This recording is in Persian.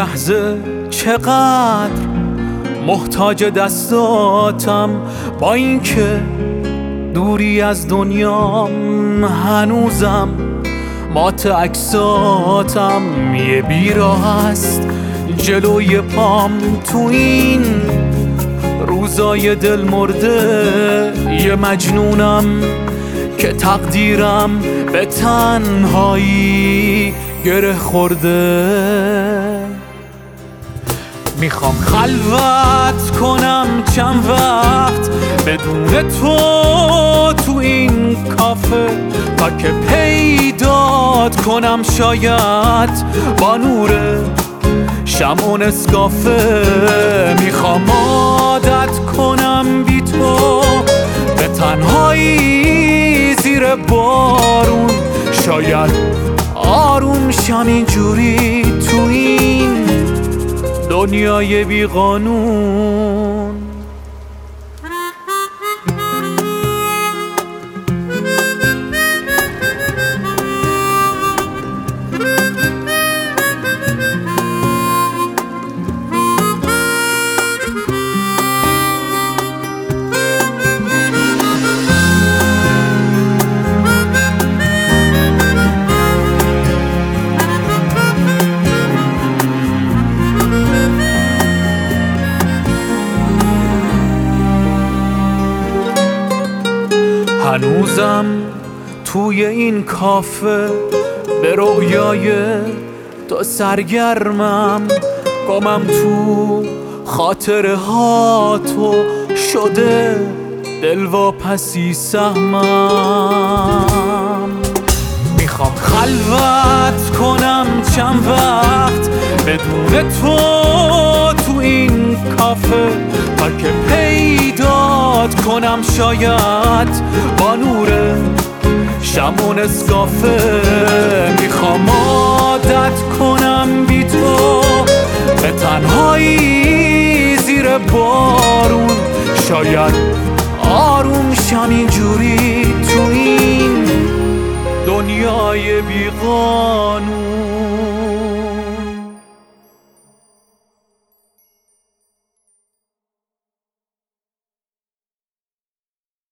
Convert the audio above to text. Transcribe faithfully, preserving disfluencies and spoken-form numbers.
لحظه چقدر محتاج دستاتم، با اینکه دوری از دنیام هنوزم مات عکساتم. یه بیراه هست جلوی پام تو این روزای دل مرده، یه مجنونم که تقدیرم به تنهایی گره خورده. میخوام خلوت کنم چند وقت بدون تو تو این کافه، تا که پیدات کنم شاید با نور شمع و نسکافه. میخوام عادت کنم بی تو به تنهایی زیر بارون، شاید آروم شم اینجوری تو این دنیای بی قانون. هنوزم توی این کافه به رویای تو سرگرمم، گمم تو خاطره ها تو شده دلواپسی سهمم. میخوام خلوت کنم چند وقت بدون تو تو این کافه، تا که پیدات کنم شاید با نور شمع و نسکافه. میخوام عادت کنم بی تو به تنهایی زیر بارون، شاید آروم شم اینجوری تو این دنیای بی قانون.